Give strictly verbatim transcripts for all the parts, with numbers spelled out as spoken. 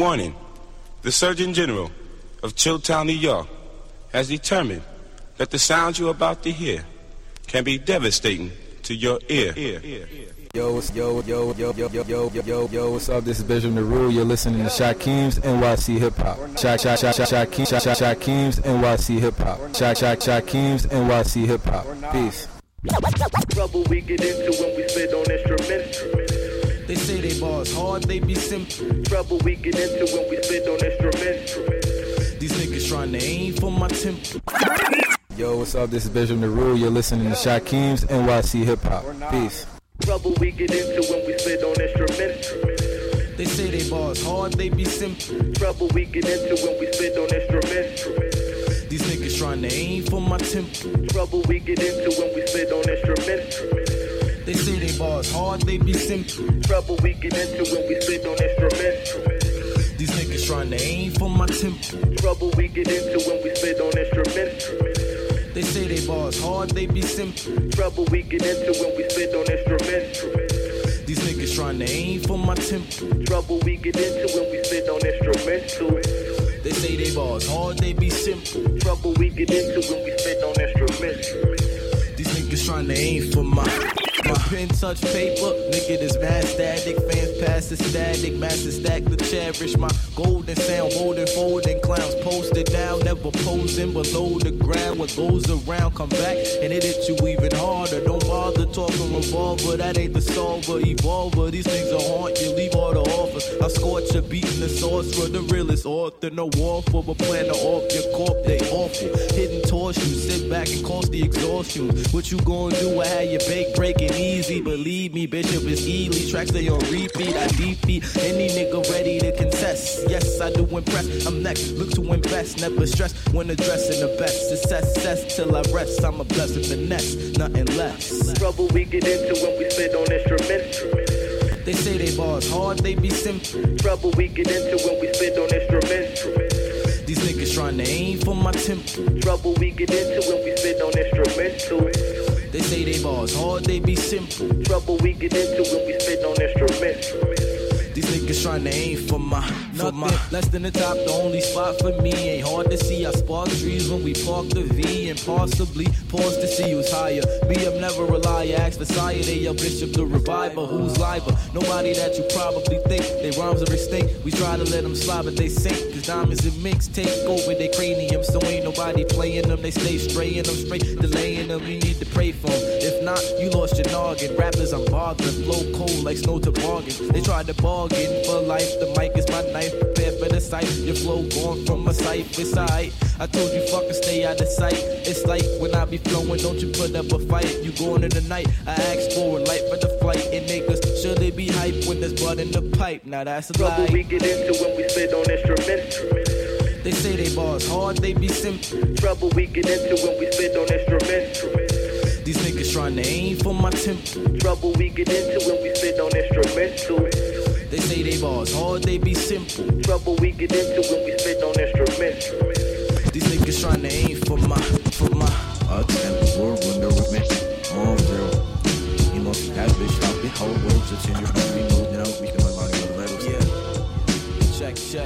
Warning, the Surgeon General of Chilltown, New York, has determined that the sounds you're about to hear can be devastating to your ear. Yo, what's, yo, yo, yo, yo, yo, yo, yo, yo, yo, what's up? This is Bishop Naru. You're listening to Shakim's N Y C Hip Hop. Shak, Shak, Shak, Shak, Shakim, Shak, Shak, Shakim's N Y C Hip Hop. Shak, Shak, Shakim's N Y C Hip Hop. Peace. Trouble we get into when we spit on instruments. They say they bars hard, they be simple. Trouble we get into when we spit on instruments. These niggas trying to aim for my temple. Yo, what's up? This is Bishop Naru. You're listening to Shakim's N Y C Hip Hop. Peace. Trouble we get into when we spit on instruments. They say they bars hard, they be simple. Trouble we get into when we spit on instruments. These niggas trying to aim for my temple. Trouble we get into when we spit on instruments. They say they bars hard, they be simple. Trouble we get into when we spit on instruments. These niggas trying to aim for my temple. Trouble we get into when we spit on instruments. They say they bars hard, they be simple. Trouble we get into when we spit on instruments. These niggas trying to aim for my temple. Trouble we get into when we spit on instruments. They say they bars hard, they be simple. Trouble we get into when we spit on instruments. These niggas trying to aim for my My pen touch paper, nigga this mad static. Fans pass the static, master stack to cherish my golden sound. Golden folding clowns posted down, never posing below the ground. What goes around come back and it hit you even harder. Don't bother talking revolver, that ain't the solver. Evolver, these things will haunt you, leave all the offers. I scorch you, beating the sorcerer, the realest author. No war for a plan to off your corp, they awful. Hidden torch you, sit back and cause the exhaustion. What you gonna do? I had your bake breaking easy, believe me, Bishop is Ely. Tracks they on repeat, I defeat any nigga ready to contest. Yes, I do impress, I'm next, look to invest. Never stress when addressing the best. Success, success till I rest, I'm a blessed finesse, nothing less. Trouble we get into when we spit on instruments. They say they bars hard, they be simple. Trouble we get into when we spit on instruments. These niggas trying to aim for my temple. Trouble we get into when we spit on instruments. They say they bars hard, they be simple. Trouble we get into when we spit on instruments. These niggas trying to aim for my, for my less than the top, the only spot for me. Ain't hard to see, I spark trees when we park the V. And possibly pause to see who's higher. Me, I'm never a liar, ask for sire. They a bishop, the reviver, who's liver? Nobody that you probably think, they rhymes are extinct. We try to let them slide, but they sink. Cause diamonds and minks take over their cranium. So ain't nobody playing them, they stay straying them straight, delaying them, you need to pray for them. If not, you lost your noggin. Rappers, I'm bothering, flow cold like snow toboggans. They tried to bargain for life, the mic is my knife, prepare for the sight. Your flow going from my sight, it's alright. I told you fucking stay out of sight. It's like when I be flowing, don't you put up a fight. You going in the night, I ask for a light for the flight. And niggas, should they be hype when there's blood in the pipe? Now that's a lie. Trouble we get into when we spit on instruments. They say they bars hard, they be simple. Trouble we get into when we spit on instruments. These niggas trying to aim for my temple. Trouble we get into when we spit on instruments. They say they bars hard, they be simple. Trouble we get into when we spit on instruments. These niggas trying to aim for my, for my uh, temple, window with me, on zero. You know, that bitch out the whole world, just in your phone, we move, you know, we can learn about the other levels. Yeah, check, check.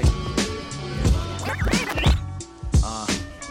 Uh,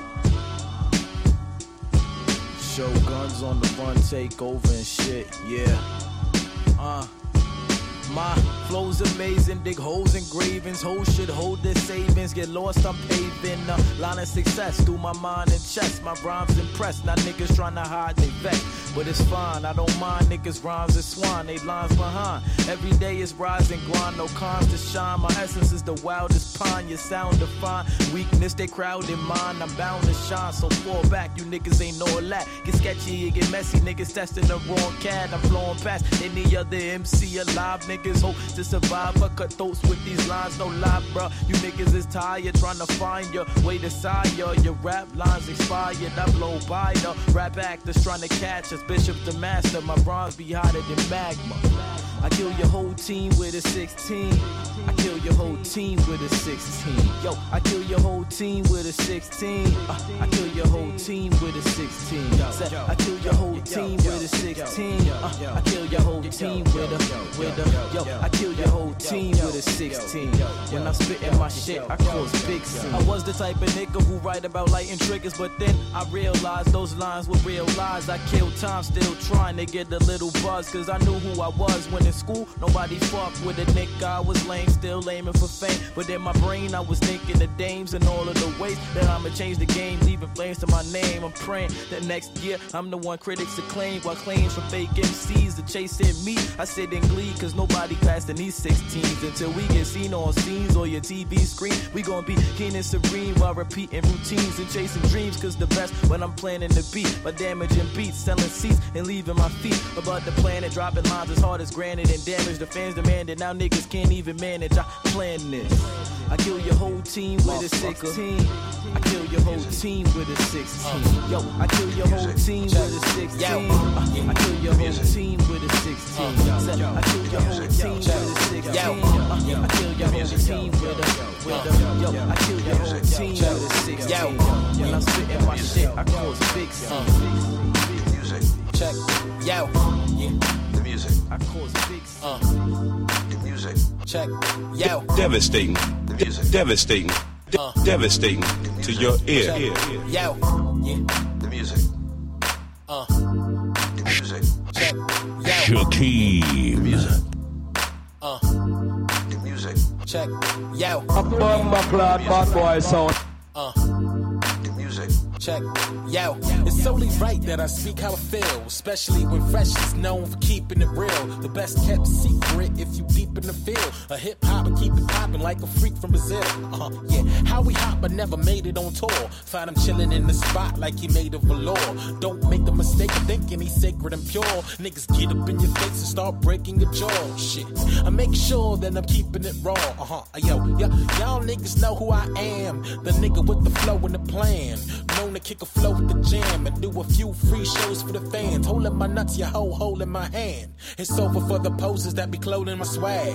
show guns on the run, take over and shit, yeah. Uh. My flow's amazing, dig holes in engravings. Hoes should hold their savings, get lost, I'm paving a line of success through my mind and chest. My rhymes impress, now niggas trying to hide they vex. But it's fine, I don't mind, niggas rhymes is swine, they lines behind. Every day is rise and grind, no cons to shine. My essence is the wildest pine, your sound define. Weakness, they crowd in mine, I'm bound to shine. So fall back, you niggas ain't know that. Get sketchy, it get messy, niggas testing the wrong cat. I'm flowing past any other M C alive, niggas hope to survive. I cut throats with these lines, no lie, bruh. You niggas is tired, trying to find your way to sire. Your rap lines expired, I blow by the rap actors trying to catch us. Bishop the master, my rhymes be hotter than magma. I kill your whole team with a sixteen. I kill your whole team with a sixteen. Yo, I kill your whole team with a sixteen. Uh, I kill your whole team with a sixteen. Said, I kill your whole team with a sixteen. Uh, uh, I kill your whole team with a, with a, yo, I kill your whole team with a sixteen. When I'm spitting my shit, I cause big scenes. I was the type of nigga who write about lighting triggers, but then I realized those lines were real lies. I killed time, still trying to get a little buzz, cause I knew who I was when in school. Nobody fucked with a nigga, I was lame, still aiming for fame. But in my brain, I was thinking of dames and all of the ways that I'ma change the game, leaving flames to my name. I'm praying that next year I'm the one critics acclaim, while claims from fake M Cs are chasing me. I sit in glee, cause nobody passing these sixteens. Until we get seen on scenes or your T V screen, we gon' be keen and serene while repeating routines and chasing dreams. Cause the best when I'm planning to beat by damaging beats, selling seats and leaving my feet above the planet, dropping lines as hard as granite and damage. The fans demanded, now niggas can't even manage. I plan this. I kill your whole team with a sixteen. I kill your whole team with a sixteen. Yo, I kill your whole team with a sixteen. I kill your whole team with a sixteen. I kill your whole team with a sixteen. I kill your whole team with a, with a, yo, I kill your whole team with a sixteen. When I'm spitting my shit, I cause big scenes. Music. Check. Yo. The music. I cause big scenes. The music. Check. Yo. Devastating. The music. Devastating. De- Uh. Devastating to your ear. Check. ear. Yo. Yeah. The music. Uh. The music. Check. Yo. Shaquille. The music. Uh. The music. Check. Yo. Bad boy sound. Uh. The music. Check. Yo, it's only right that I speak how I feel, especially when Fresh is known for keeping it real. The best kept secret if you deep in the field. A hip hop and keep it popping like a freak from Brazil. Uh, yeah, how we hop but never made it on tour. Find him chilling in the spot like he made of velour. Don't make the mistake of thinking he's sacred and pure. Niggas get up in your face and start breaking your jaw. Shit, I make sure that I'm keeping it raw. Uh huh. Yo, yo, y'all niggas know who I am. The nigga with the flow and the plan. Known to kick a flow with the jam and do a few free shows for the fans. Holding my nuts, your hoe holding my hand. It's over for the posers that be clothing my swag.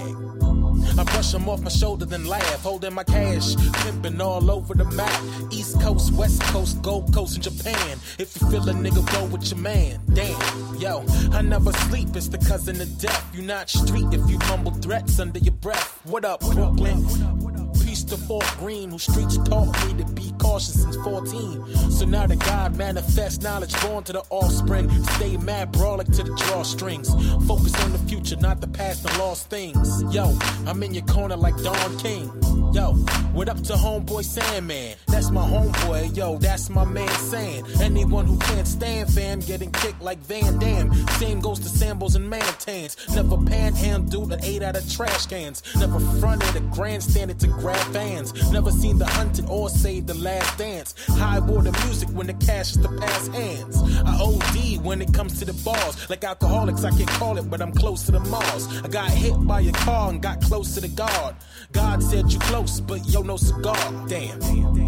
I brush them off my shoulder then laugh, holding my cash, pimping all over the map. East Coast, West Coast, Gold Coast, and Japan. If you feel a nigga, roll with your man. Damn, yo, I never sleep, it's the cousin of death. You not street if you mumble threats under your breath. What up, Brooklyn? Peace to Fort Greene, who streets taught me to be cautious since fourteen. So now the God manifest knowledge born to the offspring. Stay mad, brawling to the drawstrings. Focus on the future, not the past and lost things. Yo, I'm in your corner like Don King. Yo, what up to homeboy Sandman? That's my homeboy, yo, that's my man Sam. Anyone who can't stand fam getting kicked like Van Damme. Same goes to Sambos and Mantans. Never panhandled an eight out of trash cans. Never fronted a grandstanded to grab fans. Never seen the hunted or saved the last dance. High water music when the cash is to pass hands. I O D when it comes to the bars. Like alcoholics, I can't call it, but I'm close to the Mars. I got hit by a car and got close to the guard. God said you close, but yo, no cigar. Damn.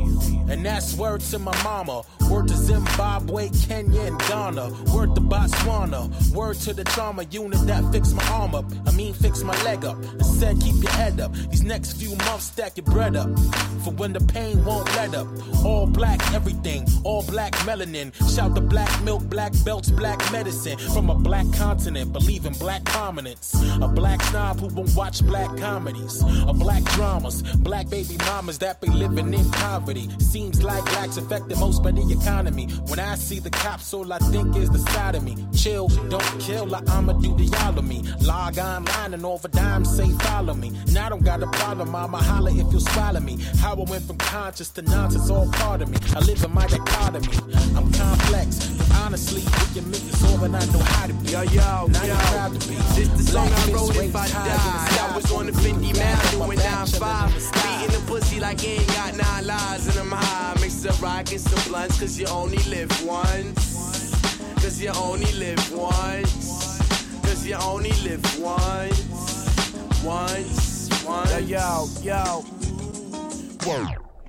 And that's word to my mama. Word to Zimbabwe, Kenya, and Ghana. Word to Botswana. Word to the trauma unit that fixed my arm up. I mean, fix my leg up. And said, keep your head up. These next few months, stack your bread up. For when the pain won't let up. All black everything. All black melanin. Shout the black milk, black belts, black medicine. From a black continent, believe in black prominence. A black snob who won't watch black comedies. A black dramas. Black baby mamas that be living in poverty. Seems like blacks affected most by the economy. When I see the cops, all I think is the side of me. Chill, don't kill, like I'ma do the y'all of me. Log online and over dime say follow me. And I don't got a problem, I'ma holler if you'll swallow me. How I went from conscious to nonsense, all part of me. I live in my dichotomy. I'm complex, but honestly, we can make this all that I know how to be. Yo, yo, Not yo. proud to be. This the song Black I wrote face, if I race, died. ties, I was on the fifty mile doing nine five. Beating the pussy like ain't got nine lives and I'm high. Mix up rock and some blunts cause you only live once. Cause you only live once. Cause you only live once. Once. Once. Yo, yo, yo. Whoa.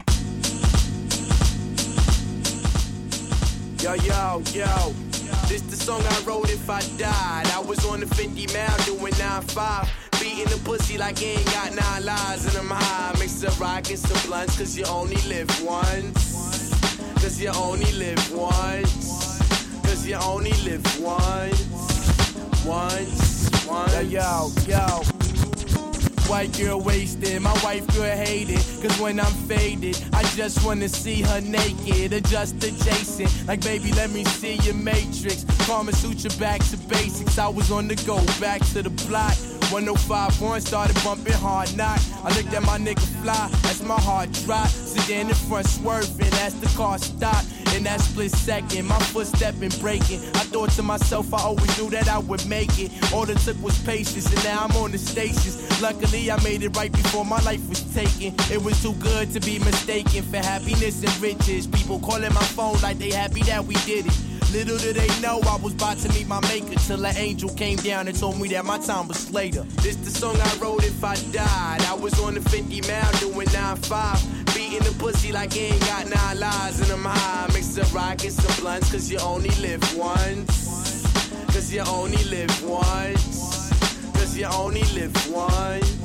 Yo, yo, yo. This the song I wrote if I died. I was on the fifty mile doing nine five. Beating the pussy like you ain't got nine lives and I'm high. Mix up rock and some blunts cause you only live once. Cause you only live once. Cause you only live once. once, once. Yo, yo. White girl wasted, my wife girl hated. Cause when I'm faded, I just wanna see her naked. Adjust adjacent, like baby, let me see your matrix. Karma Sutra back to basics. I was on the go, back to the block. one oh five one started bumping hard knock. I looked at my nigga fly, as my heart dropped. Sedan in front swerving as the car stopped. In that split second, my footstep been breaking. I thought to myself, I always knew that I would make it. All it took was patience, and now I'm on the stations. Luckily, I made it right before my life was taken. It was too good to be mistaken for happiness and riches. People calling my phone like they happy that we did it. Little did they know I was about to meet my maker, till an angel came down and told me that my time was later. This the song I wrote if I died. I was on the fifty mile doing nine five. Beating the pussy like he ain't got nine lives and I'm high. Mix a rock and some blunts, cause you only live once. Cause you only live once. Cause you only live once.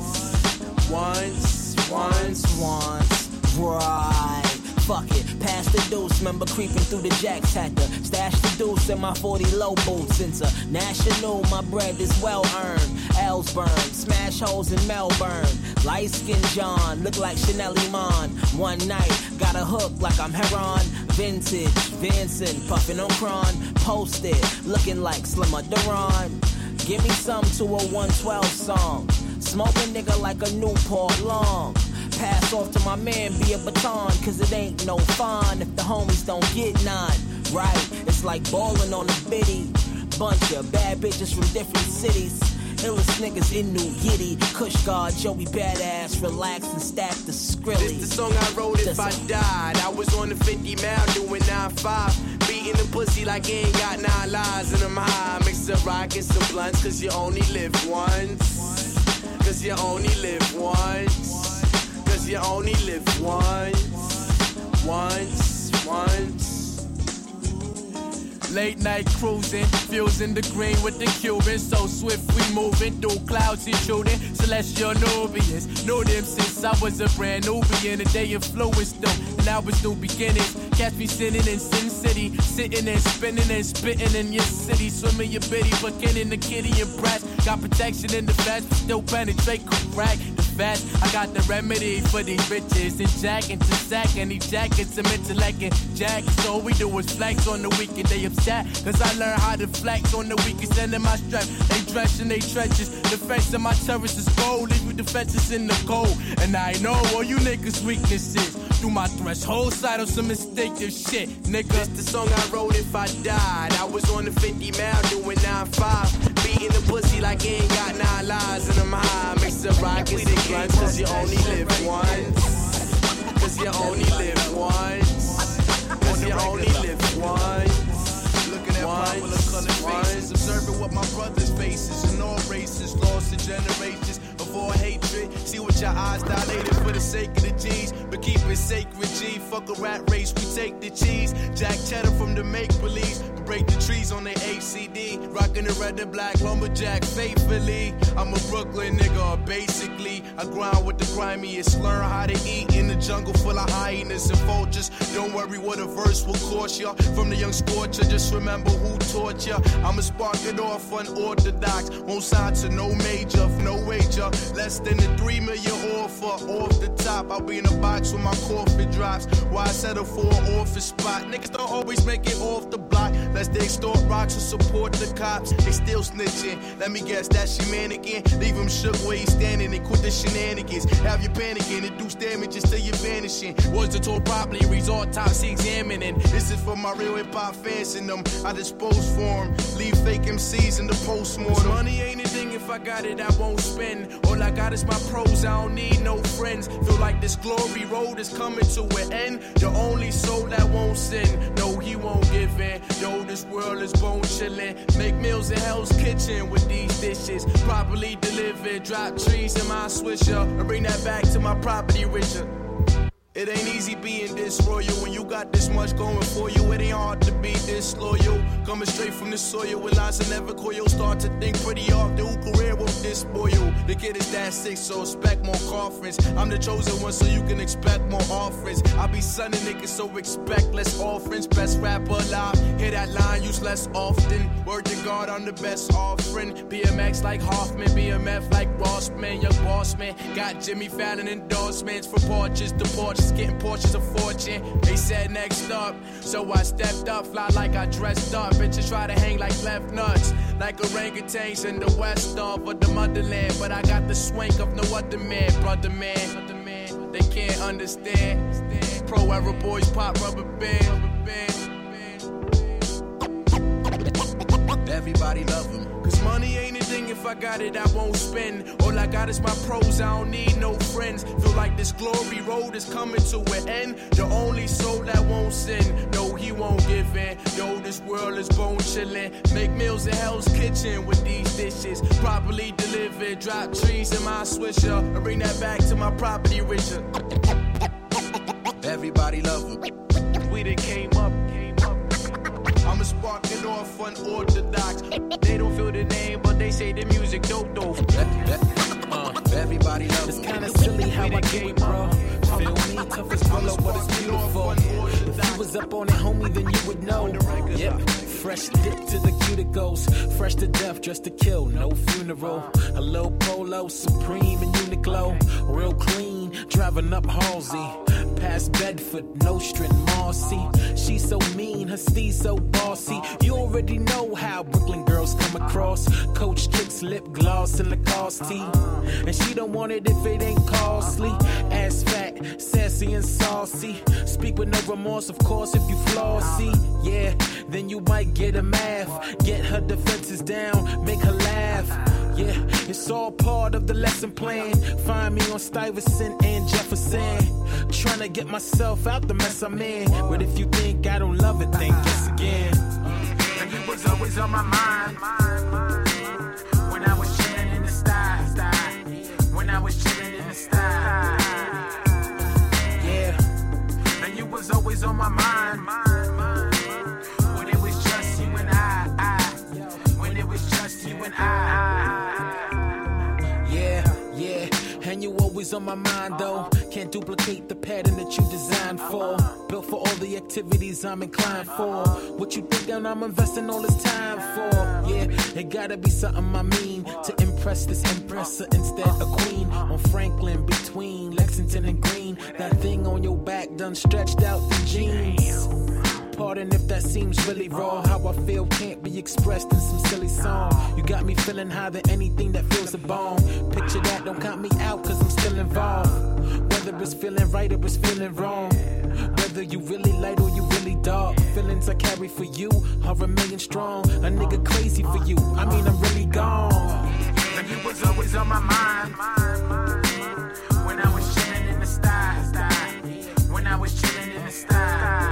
Once, once, once, right. Fuck it, pass the deuce, remember creeping through the jacks, had to stash the deuce in my forty low boots. International, my bread is well earned. L's burn, smash holes in Melbourne. Light skin John, look like Chanel Iman. One night, got a hook like I'm Heron. Vintage, Vincent, puffin' on Cron. Posted, looking like Slimmer Duran. Give me some to a one twelve song. Smoke a nigga like a Newport Long. Pass off to my man, be a baton, cause it ain't no fun if the homies don't get none. Right, it's like ballin' on a biddy. Bunch of bad bitches from different cities. Illest niggas in New Yiddy. Kush God, Joey Badass, relax and stack the skrilly. This the song I wrote if I died. I was on the fifty mile doing nine five. Beating the pussy like he ain't got nine lives and I'm high. Mix a rock and some blunts, cause you only live once. Cause you only live once. Cause you only live once. Once, once. Late night cruising, fields in the green with the Cubans. So swift we moving through clouds intruding. Celestial Nubians, knew them since I was a brand Nubian. A day influenced them, and I was new beginnings. Catch me sitting in Sin City, sitting and spinning and spitting in your city. Swimming your bitty, beginning the kitty and brass. Got protection in the fast, but still penetrate crack. The fast, I got the remedy for these bitches. And jack into sack, and these jackets, some intellect and jack. So all we do is flex on the weekend, they upset. Cause I learned how to flex on the weakest end of my strength. They dress in they trenches. Defense of my terrorists is gold. Leave you defenses in the cold. And I know all you niggas' weaknesses. Through my threshold side on some instinctive shit, nigga. This the song I wrote if I died. I was on the fifty mile doing nine five. Beating the pussy like he ain't got nine lives and I'm high. Mix a rock and some blunts, cause you only live once. Cause you only live once. Cause you only live once. Looking at popular colored faces, observing what my brothers' faces in all races, lost in generations of all hatred. See what your eyes dilated for the sake of the G's, but keep it sacred, G. Fuck a rat race, we take the cheese. Jack cheddar from the make-believe, but break the trees on their A C D. Rockin' the red and black lumberjack faithfully. I'm a Brooklyn nigga, basically. I grind with the grimiest, learn how to eat in the jungle full of hyenas and vultures. Don't worry what a verse will cost ya. From the young scorcher, just remember who taught ya. I'ma spark it off unorthodox. Won't sign to no major, no wager. Less than the three million offer. Off the top, I'll be in a box when my coffin drops. Why settle for an office spot? Niggas don't always make it off the block. Lest they extort rocks or support the cops. They still snitching. Let me guess, that's your mannequin. Leave him shook where he's standing and quit the shenanigans. Have you panicking, induce damages till you're vanishing. Words are told properly, reads autopsy examining. This is for my real hip hop fans and them. I dispose for them. Leave fake M Cs in the postmortem. Money ain't a thing, if I got it, I won't spend. All I got is my pros, I don't need no friends. Feel like this glory road is coming to an end. The only soul that won't sin, no, he won't give in. Yo, this world is bone chillin'. Make meals in Hell's Kitchen with these dishes. Properly delivered, drop trees in my swisher. And bring that back to my property richer. It ain't easy being disloyal when you got this much going for you. It ain't hard to be disloyal. Coming straight from the soil with lines that never call. You'll start to think pretty often who career won't disloyal. The kid is that sick, so expect more coffins. I'm the chosen one, so you can expect more offerings. I be sunning niggas, so expect less offerings. Best rapper alive, hear that line used less often. Word to God, I'm the best offering. B M X like Hoffman, B M F like Rossman, young boss man. Got Jimmy Fallon endorsements for porches to porches. Getting Porsches of fortune. They said next up, so I stepped up, fly like I dressed up. Bitches try to hang like left nuts, like orangutans in the west of or the motherland. But I got the swank of no other man, brother man. They can't understand. Pro era boys pop rubber band. Everybody love him. Cause money ain't a thing, if I got it, I won't spend. All I got is my pros, I don't need no friends. Feel like this glory road is coming to an end. The only soul that won't sin, no, he won't give in. Yo, this world is bone chillin'. Make meals in Hell's Kitchen with these dishes. Properly delivered, drop trees in my swisher. And bring that back to my property richer. Everybody love him. We done came up, came up. I'ma spark it off unorthodox. They don't feel the name, but they say the music dope dope. Uh, everybody loves it. It's kinda silly how I get it, bro. Feel me? Tough as pillow, but it's beautiful. If you was up on it, homie, then you would know. Yep. Fresh dip to the cuticles. Fresh to death, just to kill, no funeral. A little polo, Supreme and Uniqlo. Real clean, driving up Halsey. Past Bedford, Nostrand, Marcy. She's so mean, her steez so bossy. You already know how Brooklyn girls come across. Coach kicks lip gloss and Lacoste tee. And she don't want it if it ain't costly. Ass fat, sassy and saucy. Speak with no remorse, of course, if you flossy. Yeah, then you might get a math. Get her defenses down, make her laugh. Yeah, it's all part of the lesson plan. Find me on Stuyvesant and Jefferson. Trying to get myself out the mess I'm in. But if you think I don't love it, then guess again. And you was always on my mind when I was chilling in the sky. When I was chilling in the sky. Yeah, and you was always on my mind when it was just you and I. I when it was just you and I. And you always on my mind though. Can't duplicate the pattern that you designed for. Built for all the activities I'm inclined for. What you think that I'm investing all this time for? Yeah, it gotta be something I mean to impress this impressor instead of queen. On Franklin between Lexington and Green. That thing on your back done stretched out the jeans. Pardon if that seems really raw. How I feel can't be expressed in some silly song. You got me feeling higher than anything that feels a bone. Picture that, don't count me out cause I'm still involved. Whether it's feeling right or it's feeling wrong. Whether you really light or you really dark. Feelings I carry for you are remaining strong. A nigga crazy for you, I mean I'm really gone. And you was always on my mind when I was chilling in the sky. When I was chilling in the sky.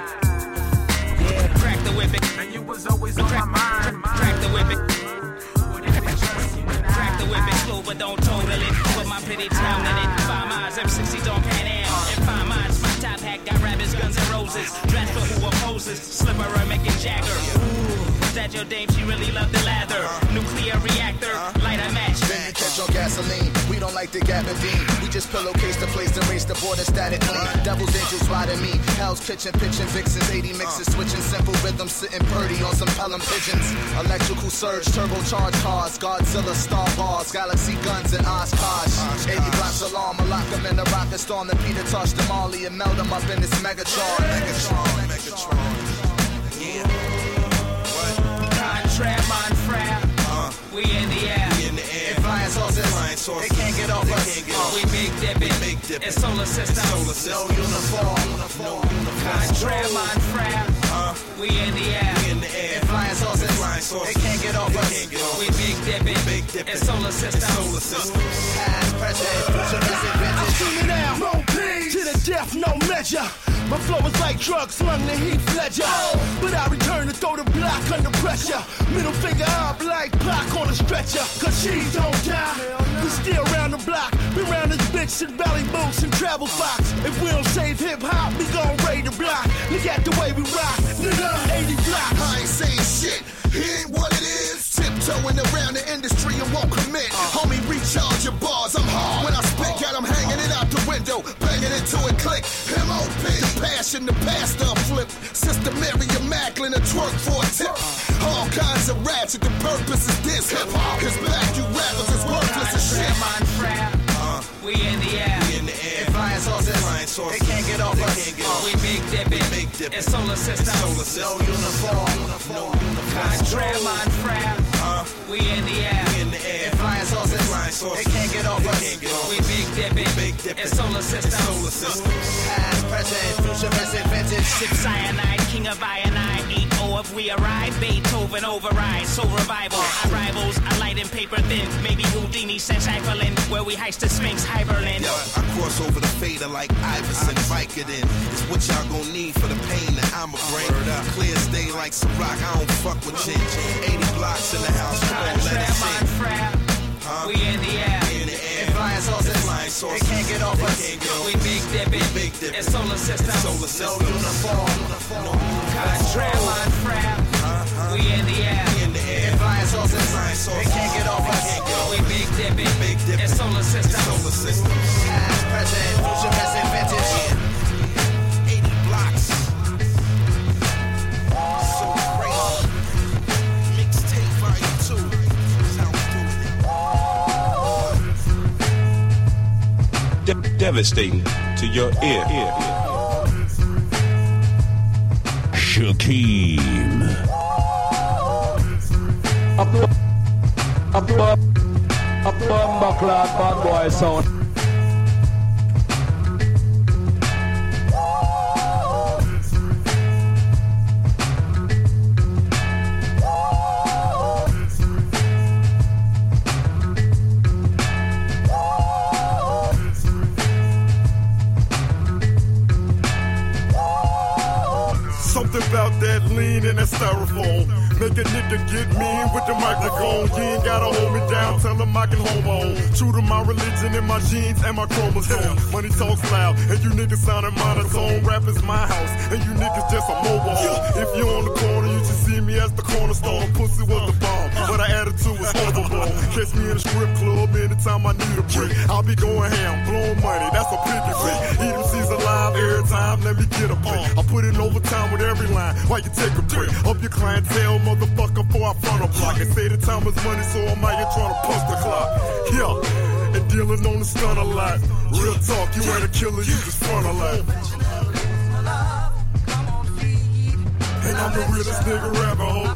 Crack the whip it. And you was always on my mind. Crack the whip it. Crack the whip it. Slow but don't total it. Put my pretty town in it. Five miles, M sixties on Pan Am. And five miles, my top hat got rabbits, guns and roses. Dress for who opposes. Slipperer making Jagger. Ooh, was that your dame? She really loved the lather. Nuclear reactor, light a match. Then you catch on gasoline. We don't like the Gap and Bean. We just pillowcase the place to race the border static clean. Devil's angels riding me. Hell's Kitchen, pitching vixens. eighty mixes, switching simple rhythms. Sitting purdy on some Pelham pigeons. Electrical surge, turbocharged cars. Godzilla, Star Wars, Galaxy guns and Oshkosh. eighty blocks alarm. I lock them in the rocket storm. Then Peter touched them all. And melt them up in this Megatron. Megatron, Megatron. Yeah. Contract, mon frère. Uh, we in the air. We in the air. And flying saucers. Flying saucers. They can't get off us. Get uh, we big dipping. Big dipping. It's solar system. Solar system. No uniform. No uniform. Contract, mon frère. Uh, we in the air. We in the air. And flying saucers. Flying saucers. They can't get off us. Get off. We big dipping. Big dipping. It's solar system. Solar system. Past, present, future, vintage. I'm screaming out. No peace. To the death, no measure. My flow is like drugs slung to Heath Ledger. But I return to throw the block under pressure. Middle finger up like Pac on a stretcher. Cause she don't die. We still round the block. We round this bitch in belly boots and travel fox. If we don't save hip hop, we gon' raid the block. Look at the way we rock. Nigga, eighty blocks. I ain't saying shit. It ain't what it is. Tiptoeing around the industry and won't commit. Homie, recharge your bars. I'm hard. When I spit, got them hanging it out the window. Banging into it, click. M O P. The passion, the pastor flip. Sister Mary Macklin, a twerk for a tip. All kinds of ratchet. The purpose is this hip hop. Cause back you rappers is worthless as shit. Uh, we in the air. We in the air. If flying saucers, flying saucers, they can't get off us. Get uh, off. we big dipping. Big dipping. It's solar system. It's solar system. No uniform. No uniform. Contraire, mind frap. Uh, we in the air. We in the air. If flying saucers, flying saucers, they can't get off they us. Can't get off. We big dipping. Big dipping. It's solar system. It's solar system. Past, present, futuristic, vintage. Ship cyanide, king of ionide. Eight O if we arrive. Beethoven override. Soul revival. Our rivals are light and paper thin. Maybe Houdini says Hyperlin. Where we heist the Sphinx, Hyperlin. Yo, I cross over the fader like Iverson. Vicodin is what y'all gon' need for the pain that I'ma bring. Clear as day like Ciroc. I don't fuck with chin. eighty blocks in the house. Come on, let it sing. Huh? We in the air. We in the air. If flying saucers, flying saucers, they can't get off they us. Can't get off. We big dipping. We big dipping. It's solar system. It's solar system. No uniform. No contraire, mind frap. Uh-huh. We in the air. We in the air. If flying saucers, flying saucers, they can't get off us. Can't get off. We big dipping. Big dipping. It's solar system. It's solar system. Past, present, futuristic, vintage. Yeah. eighty blocks. So crazy. Mixtape volume two. That's how we do it. De- devastating to your ear. ear. Shakeem. Up the up the up the backlot bad boy sound. Something about that lean and that styrofoam. Make a nigga get mean with the microphone. You ain't gotta hold me down, tell him I can hold on. True to my religion and my genes and my chromosome. Money talks loud, and you niggas sounding monotone. Rap is my house, and you niggas just a mobile home. If you on the corner, you should see me as the cornerstone. Pussy was the bomb, but our attitude was overblown. Catch me in a strip club anytime I need a break. I'll be going ham, blowing money, that's a piggy fake. Eat them C's alive every time, let me get a plate. I put in overtime with every line, why you take a break? Up your clientele, motherfucker, before I front a block. They say the time is money, so I'm out here trying to punch the clock. Yeah, and dealing on the stun a lot. Real talk, you ain't a killer, you just front a lot. And I'm the realest nigga rapper, ho.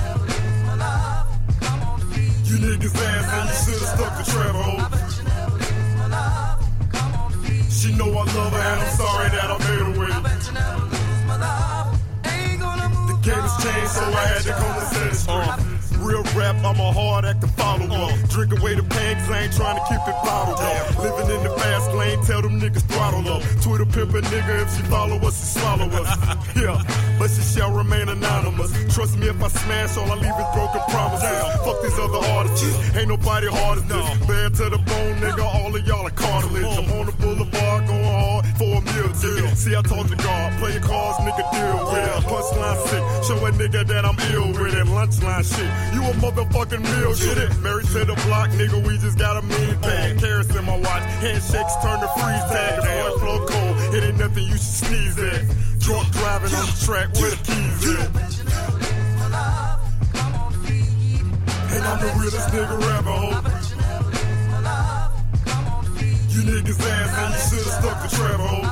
You niggas ass, and you should've stuck to Trevor, ho. She know I love her, and I'm sorry that I made her wait. The game has changed, so I had to come and set it straight. Real rap, I'm a hard act to follow up. Drink away the pain, cause I ain't trying to keep it bottled up. Living in the fast lane, tell them niggas throttle up. Twitter pimp a nigga, if she follow us, she swallow us. Yeah, but she shall remain anonymous. Trust me, if I smash, all I leave is broken promises. Fuck these other artists, ain't nobody hard as this. Bad to the bone, nigga, all of y'all are cartilage. I'm on the boulevard, going hard for a meal ticket. See, I talk to God, play your cards, nigga, deal with it. Punchline sick, show a nigga that I'm ill with it. Lunchline shit, you a motherfucking meal, get it? Married to the block, nigga, we just got a mean bag. Carrots in my watch, handshakes turn to freeze tag. If boy flow cold, it ain't nothing you should sneeze at. Drunk driving on the track where the keys at. And I'm the realest nigga rapper, ho. You niggas ass, and you should've stuck to Trevor, ho.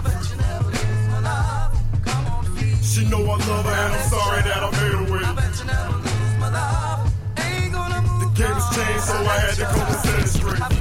She know I love her, and I'm sorry that I made her wait. The game has changed, so I had to come and set it straight.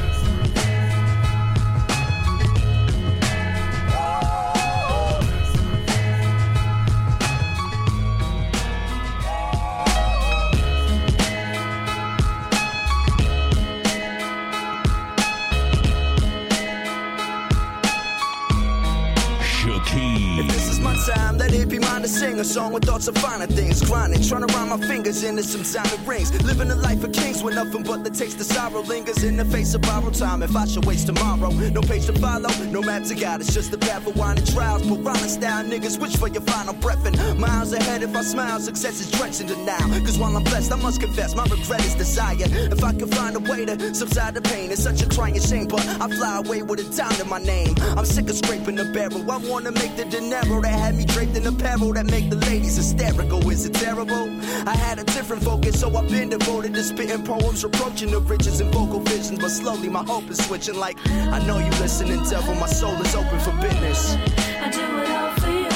If this is my time, let it be mine to sing a song with thoughts of finer things. Grinding, trying to rhyme my fingers into some diamond rings. Living a life of kings with nothing but the taste of sorrow lingers in the face of borrowed time. If I should waste tomorrow, no page to follow, no map to guide. It's just a path of winding trials. Piranha style niggas wish for your final breath. And miles ahead if I smile, success is drenched in denial. Cause while I'm blessed, I must confess, my regret is desire. If I could find a way to subside the pain, it's such a crying shame, but I fly away with a dime in my name. I'm sick of scraping the barrel. I wanna make the dinero that had me draped in apparel that make the ladies hysterical. Is it terrible? I had a different focus, so I've been devoted to spitting poems, reproaching the riches and vocal visions. But slowly my hope is switching. Like I know you listening, devil. My soul is open for business. I do it all for you.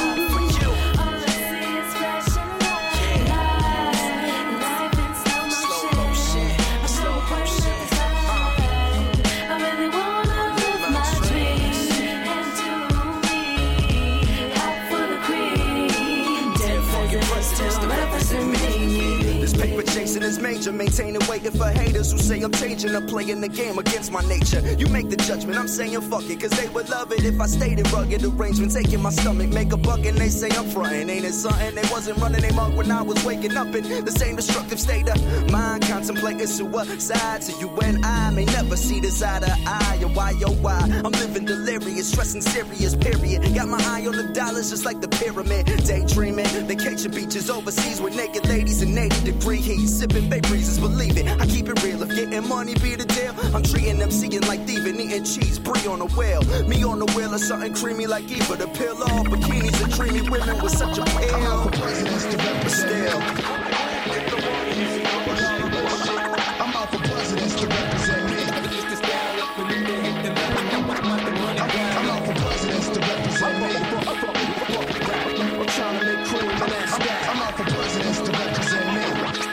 Chasing is major, maintaining waiting for haters who say I'm changing or playing the game against my nature. You make the judgment, I'm saying fuck it, cause they would love it if I stayed in rugged arrangements, taking my stomach, make a buck and they say I'm frontin'. Ain't it something? They wasn't running they mug when I was waking up in the same destructive state of mind, contemplating suicide. So you and I may never see this eye to eye. Or why, oh why? I'm living delirious, stressing serious, period. Got my eye on the dollars just like the pyramid. Daydreaming, vacation beaches overseas with naked ladies in eighty degree heat. Sipping Bay Breezes, believe it, I keep it real. If getting money be the deal, I'm treating them seeing like thieving, eating cheese, brie on the wheel. Me on the wheel of something creamy like Eva. The pill off bikinis and dreamy women with such a pill. But still, I'm out for presidents to represent me. I'm out for presidents to represent me. I'm trying to make cream and that's that. I'm out for presidents to represent me.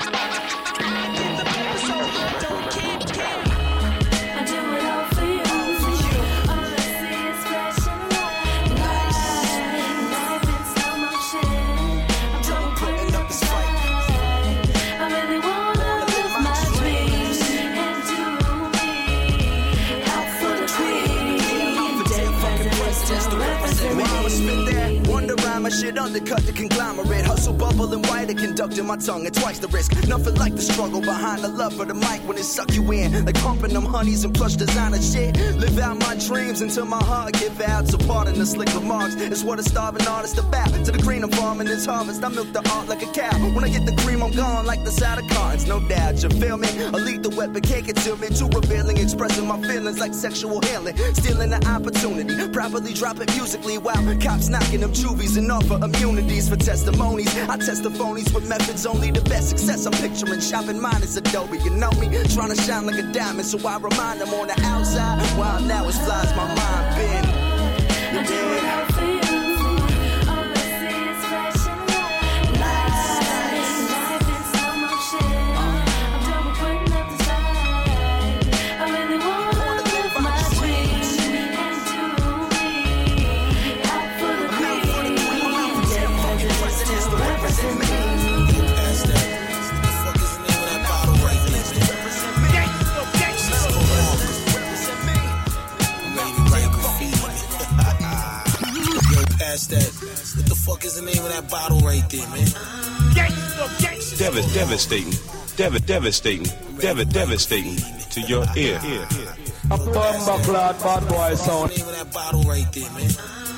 My shit undercut the conglomerate. Hustle, bubble, and white, conducting my tongue at twice the risk. Nothing like the struggle behind the love for the mic when it suck you in. Like pumping them honeys and plush designer shit. Live out my dreams until my heart give out. So pardon the slick remarks. It's what a starving artist about. To the green I'm farming this harvest. I milk the art like a cow. When I get the cream, I'm gone like the side of cartons. No doubt, you feel me? A lethal weapon can't conceal me. Too revealing, expressing my feelings like sexual healing. Stealing the opportunity. Properly drop it musically while cops knocking them juvies and offer immunities for testimonies. I test the phonies with methods only the best success I'm picturing. Shopping mine is Adobe, you know me. Trying to shine like a diamond, so I remind them on the outside. While now as flies my mind been. You did. That. What the fuck is the name of that bottle right there, man? Devas, devastating, Dev- devastating, Dev- devastating to your ear. A bomber clad bad boy sound. What's the name of that bottle right there, man?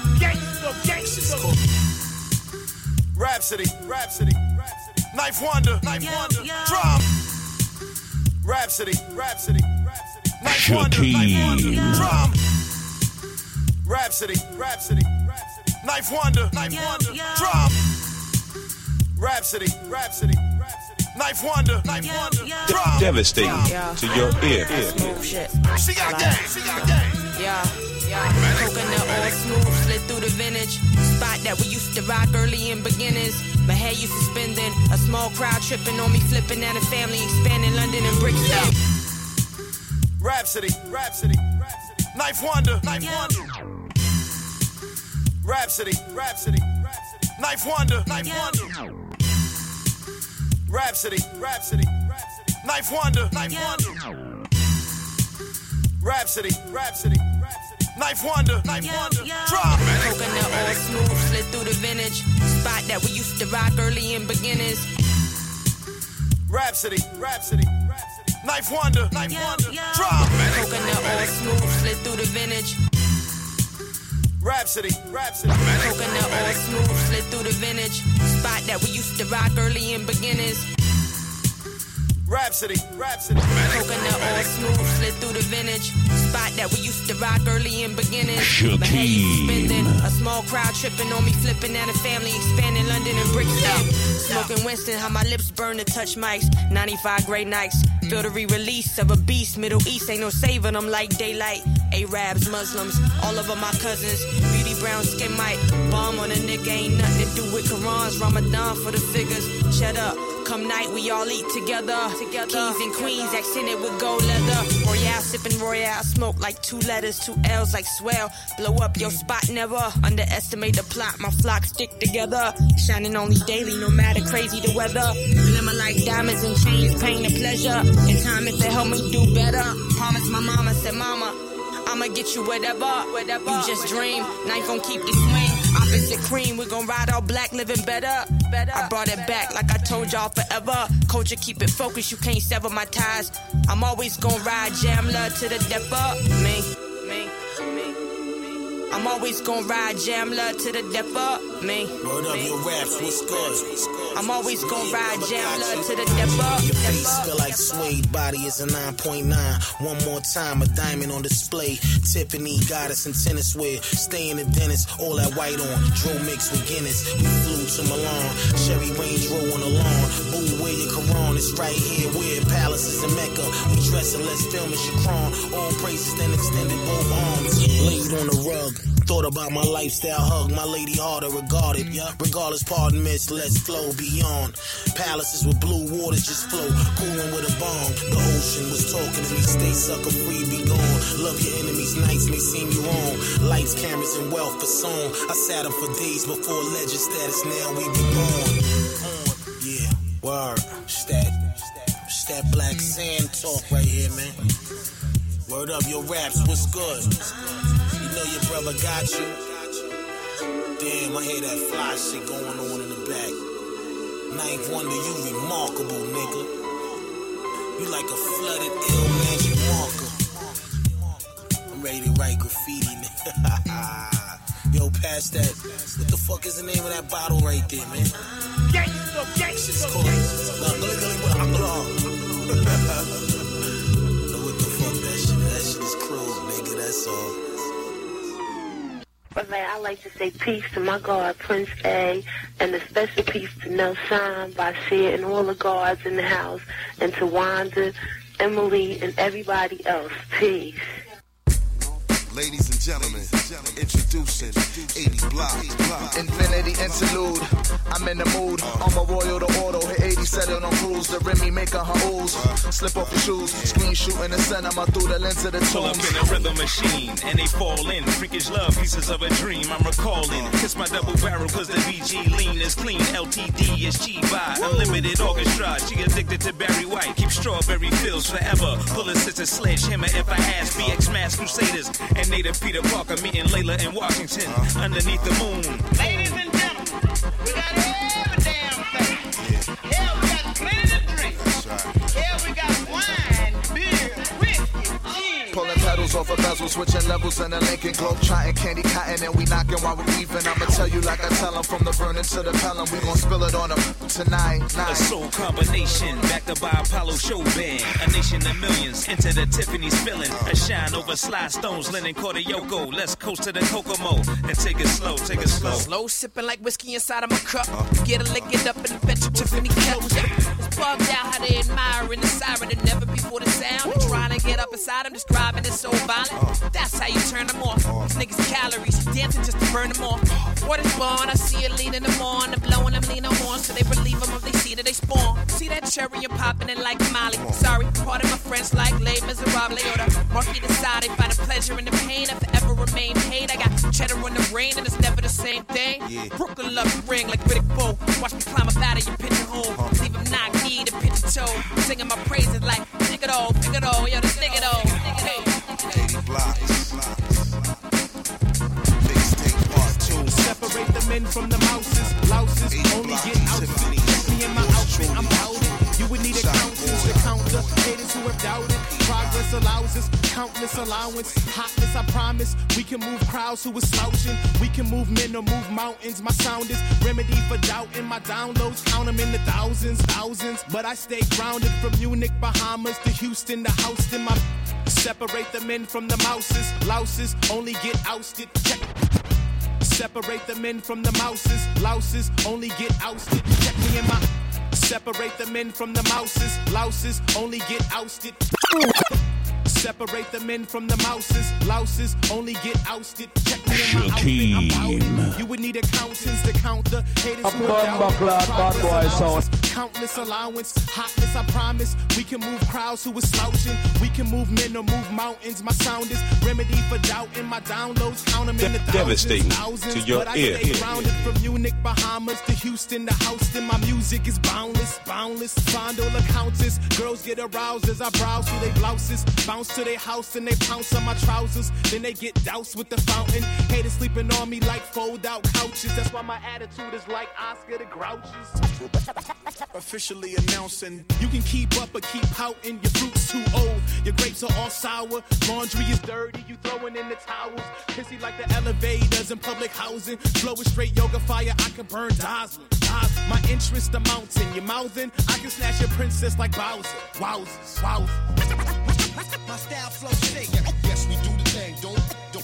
Rhapsody, Rhapsody, Knife Wonder, Knife Wonder, Drum. Rhapsody, Rhapsody, Knife Wonder, Knife Wonder, Drum. Rhapsody, Rhapsody. Knife Wonder, Knife Wonder, Drum. Rhapsody, Rhapsody, Knife Wonder, Knife Wonder, Drum. Devastating yeah. to your ear. Smooth shit. She got game, she got game. Yeah, yeah. Coconut all smooth, slid through the vintage spot that we used to rock early in beginners. My hair used to spending, a small crowd tripping on me, flipping at a family, expanding London and Brixton. Rhapsody, Rhapsody, Knife Wonder, Knife Wonder. Rhapsody, Rhapsody, Knife Wonder, Knife Wonder. Rhapsody, Rhapsody, Knife Wonder, Knife Wonder. Rhapsody, Rhapsody, Knife Wonder, Knife Wonder, drop. Coconut oil smooth, slid through the vintage. Spot that we used to rock early in beginners. Rhapsody, Rhapsody, Rhapsody. Knife Wonder, Knife Wonder, drop. Coconut oil smooth, slid through the vintage. Rhapsody, Rhapsody. Coconut oil smooth, slid through the vintage. Spot that we used to rock early in beginners. Rhapsody, Rhapsody. Coconut oil smooth, slid through the vintage. Spot that we used to rock early in beginners. My head used to spinning. A small crowd tripping on me, flipping at a family, expanding London and Brixton. Smoking Winston, how my lips burn to touch mics. ninety-five great nights. Feel the re-release of a beast. Middle East ain't no saving them like daylight. Arabs, Muslims, all of them my cousins. Beauty brown skin might bomb on a nigga. Ain't nothing to do with Qurans. Ramadan for the figures. Shut up. Come night, we all eat together. together. Kings and queens, accented with gold leather. Royale, sipping Royale, smoke like two letters, two L's like swell. Blow up your spot, never underestimate the plot. My flock stick together, shining only daily, no matter crazy the weather. Glimmer like diamonds and chains, pain and pleasure. In time, if they help me do better. Promise my mama, said mama, I'ma get you whatever, whatever. You just dream, knife gon' keep the swing. Opposite cream, we gon' ride all black, living better. better. I brought it back like I told y'all forever. Culture, keep it focused, you can't sever my ties. I'm always gon' ride jam love to the depth up. Me, me, me. I'm always gon' ride jam love to the depth up. Me, word up your raps, what's good? I'm always gon' ride jam love to the depth up. Your face feel like suede, body is a nine point nine. One more time, a diamond on display. Tiffany, goddess, and tennis wear. Stay in the dentist, all that white on. Dro mixed with Guinness. We flew to Milan. Cherry Range roll on the lawn. Boo, where your Quran? It's right here, where palaces in Mecca. We dress and let's film in Shakron. All praises, then extended both arms. Laid on the rug. Thought about my lifestyle hug, my lady harder regarded. Yeah. Regardless, pardon miss, let's flow beyond. Palaces with blue waters just flow, cooling with a bomb. The ocean was talking to me, stay sucker free, be gone. Love your enemies, nights may seem you wrong. Lights, cameras, and wealth for song. I sat up for days before legend status, now we be born. Yeah, word, stat, stat black sand talk right here, man. Word up your raps, what's good? You know your brother got you. Damn, I hear that fly shit going on in the back. Ninth Wonder, you remarkable, nigga. You like a flooded ill magic marker. I'm ready to write graffiti, nigga. Yo, pass that. What the fuck is the name of that bottle right there, man? Gangsta, gangsta, Shit's called Gully Gully with Anglar. What the fuck that shit? That shit is cruel, nigga, that's all. But man, I like to say peace to my guard, Prince A, and a special peace to Nelson, Bashir, and all the guards in the house, and to Wanda, Emily, and everybody else. Peace. Ladies and gentlemen, introducing eighty Block. Infinity interlude, I'm in the mood. On my royal to auto, hit eighty, set it on cruise. The Remy making her ooze. Slip off your shoes, screen shooting the cinema through the lens of the Pull up tubes. in a rhythm machine, and they fall in. Freakish love, pieces of a dream, I'm recalling. Kiss my double barrel, cause the B G lean is clean. L T D is G-By, unlimited orchestra. She addicted to Barry White, keep strawberry fills forever. Pull a sister sledgehammer if I ask. B X Mass Crusaders, and native Peter Parker meeting Layla in Washington, underneath the moon. Ladies and gentlemen, we got every damn thing. Yeah, we got plenty to drink. Yeah, we got wine, beer, whiskey, gin. Pulling pedals off a bezel, switching levels in the Lincoln Globe, trotting candy cotton, and we knocking while we leaving. I'ma tell you like I tell 'em, from the burning to the pelham, we gon' spill it on 'em tonight. A soul combination, backed by Apollo show band. A nation of millions, into the Tiffany's filling. A shine over Sly Stones, Lennon Yoko. Let's coast to the Kokomo and take it slow, take it slow. Slow sipping like whiskey inside of my cup. Get a lick it up in the fetch a Tiffany cup. It's bugged out how they admiring the siren and never before the sound. They're trying to get up inside them, just driving it so violent. That's how you turn them off. These niggas calories, dancing just to burn them off. What is born? I see it leading them on, and blowing them lean on, so they believe them if they see that they spawn. See that cherry and popping it like Molly. Sorry, part of my friends like Les Miserables or the Marquis de Sade. They find a pleasure in the pain if I ever remain paid. I got cheddar on the rain and it's never the same thing. Yeah. Brooklyn love the ring like Riddick Bowe. Watch me climb up out of your pigeonhole. Uh-huh. Leave him knock knee to pitch a toe. Singing my praises like nigga though, nigga though, yo, this nigga though. eighty Blocks. men from the mouses, louses, only get ousted. Check me in my outfit, I'm outed. You would need accountants to count the haters who have doubted. Progress allows us countless allowance. Hotness, I promise. We can move crowds who are slouching. We can move men or move mountains. My sound is remedy for doubt in my downloads. Count them in the thousands, thousands. But I stay grounded from Munich, Bahamas to Houston to Houston. My separate the men from the mouses. Louses only get ousted. Check. Separate the men from the mouses. Louses only get ousted. Check me in my. Separate the men from the mouses. Louses only get ousted. Separate the men from the mouses. Louses only get ousted. Check me in my outfit, I'm outed. You would need accountants to count the haters who have doubted. Countless allowance, hotness, I promise. We can move crowds who are slouching. We can move men or move mountains. My sound is remedy for doubt in my downloads. Count them in the thousands, Devastating thousands. to your but I ear. stay grounded from Munich, Bahamas to Houston to Houston. My music is boundless, boundless. Fondle accountants. Girls get aroused as I browse through their blouses. Bounce to their house and they pounce on my trousers. Then they get doused with the fountain. Haters sleeping on me like fold out couches. That's why my attitude is like Oscar the Grouches. Officially announcing you can keep up or keep pouting. Your fruit's too old, your grapes are all sour. Laundry is dirty, you throwing in the towels. Pissy like the elevators in public housing. Flowing straight yoga fire, I can burn dazzling. My interest a mountain, you're mouthing. I can snatch your princess like Bowser. Wowzers, wowzers. My style flow sick. Yes, we do the thing. Don't, don't.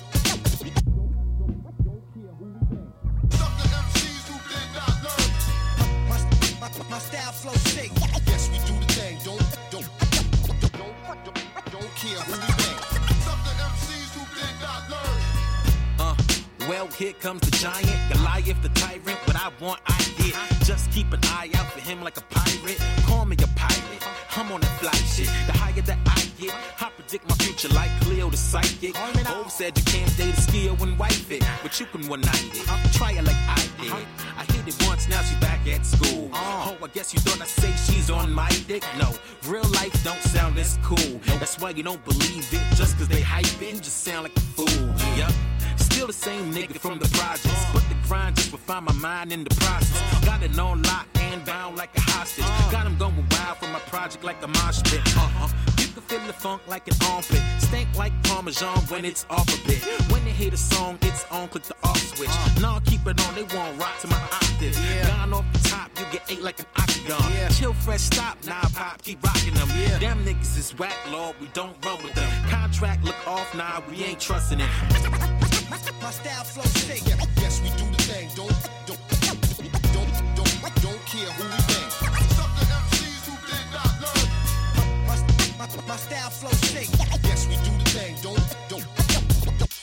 My style flow sick. Yes, we do the thing. Don't, don't, don't, don't, don't, don't care who we think. Some the M Cs who did not learn. Uh, well, here comes the giant, Goliath the tyrant. What I want, I get. Just keep an eye out for him like a pirate. Call me a pilot. I'm on that fly shit. The higher that I get, I predict my future like Cleo the psychic. Hope said you can't date a skill and wife it, but you can one night it. Try it like I did. I hit it once, now she's back at school. Oh, I guess you thought I say she's on my dick. No, real life don't sound this cool. That's why you don't believe it. Just cause they hype it, you just sound like a fool. Yup. Still the same nigga from the projects, but the grind just refine my mind in the process. Got it on lock and bound like a hostage. Got him going wild from my project like a mosh pit. Uh-huh. You can feel the funk like an armpit. Stank like Parmesan when it's off a bit. When they hear the song, it's on, click the off switch. Nah, keep it on, they won't rock to my octave. Gone off the top, you get ate like an octagon. Chill, fresh, stop, nah, pop, keep rocking them. Them niggas is whack, Lord, we don't roll with them. Contract look off, nah, we ain't trusting it. My style flow sick. Yes, we do the thing. Don't, don't, don't, don't, don't, don't care who we think. Some the M Cs who did not learn. My, my, my style flow sick. Yes, we do the thing. Don't, don't, don't, don't,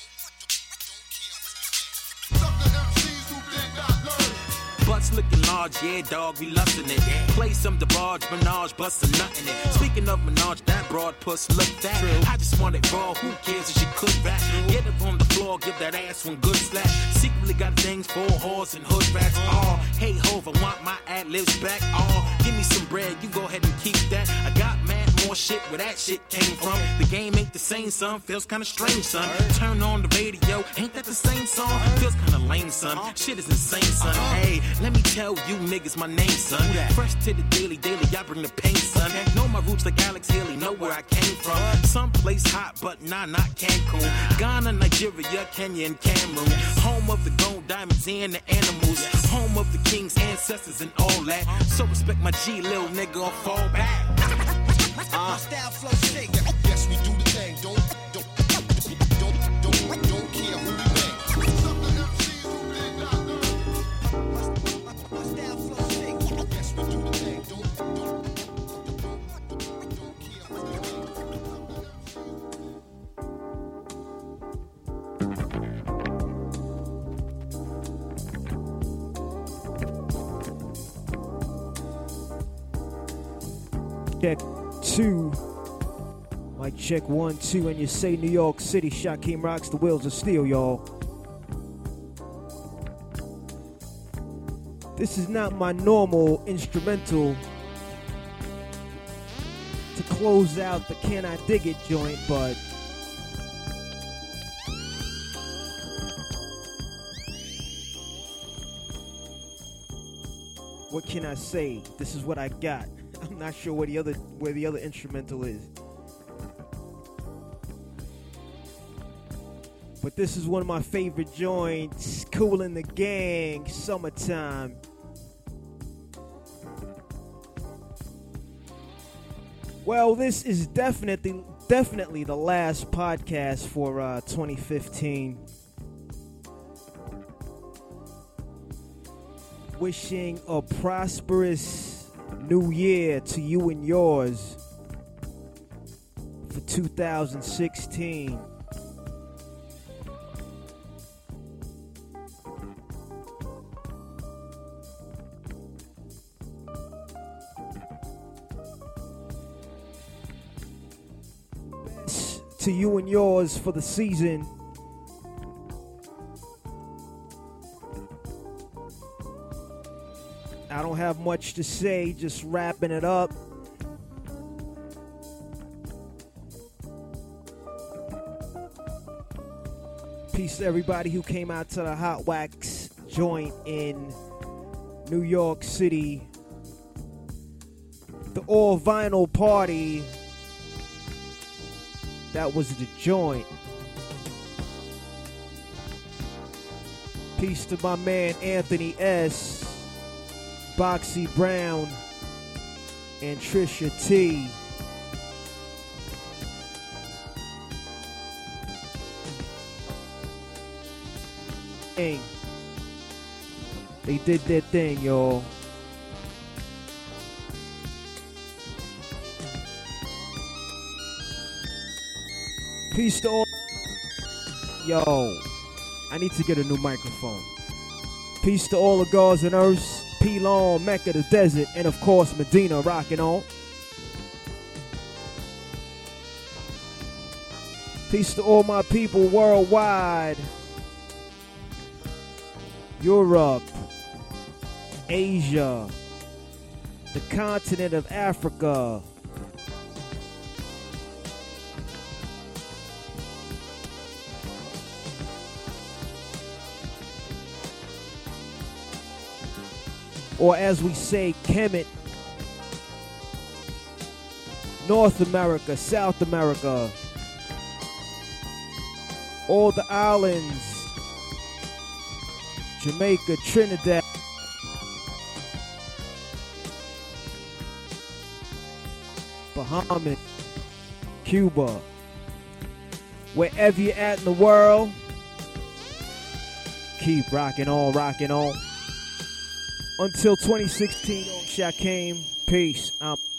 some the M Cs who did not learn. Butts looking large, yeah, dog, we lustin' it. Play some DeBarge, Menage, bust a nut in it. Speaking of Menage, that broad puss look that. I just want it raw, who cares if she could rap? Get it on the floor, give that ass one good slap. Secretly got things for whores and hood rats. Oh, hey, Hov, I want my ad-libs back. Oh, give me some bread, you go ahead and keep that. I got mad more shit where that shit came from. The game ain't the same, son, feels kinda strange, son. Turn on the radio, ain't that the same song? Feels kinda lame, son, shit is insane, son. Hey, let me tell you niggas my name, son. Fresh to the daily, daily, I bring the pain, son. Know my roots like Alex Haley, know where I came from. Someplace hot, but nah, not Cancun. Ghana, Nigeria, Kenya, and Cameroon. Home of the gold diamonds and the animals. Home of the king's ancestors and all that. So respect my G, little nigga, or fall back. My style flow sick. Yes, we do the thing. Don't, don't, don't, don't, don't, don't care who we think. Some the M Cs who did not learn. My, my, my style flow sick. Yes, we do the thing. Don't, don't, don't, don't, don't care who we think. Check two. Mic check one, two, and you say New York City. Shakim rocks the wheels of steel, y'all. This is not my normal instrumental to close out the Can I Dig It joint, but what can I say? This is what I got. I'm not sure where the other where the other instrumental is. But this is one of my favorite joints. Kool and the Gang, Summertime. Well, this is definitely definitely the last podcast for uh, twenty fifteen. Wishing a prosperous new year to you and yours for two thousand sixteen. To you and yours for the season. I don't have much to say, just wrapping it up. Peace to everybody who came out to the Hot Wax joint in New York City. The all vinyl party. That was the joint. Peace to my man Anthony S, Boxy Brown, and Trisha T. Dang. They did their thing, y'all. Peace to all. Yo, I need to get a new microphone. Peace to all the gods and earths. P-Long, Mecca, the desert, and of course Medina rocking on. Peace to all my people worldwide. Europe, Asia, the continent of Africa. Or as we say, Kemet, North America, South America, all the islands, Jamaica, Trinidad, Bahamas, Cuba, wherever you're at in the world, keep rocking on, rocking on. Until twenty sixteen, Shakim, peace. I'm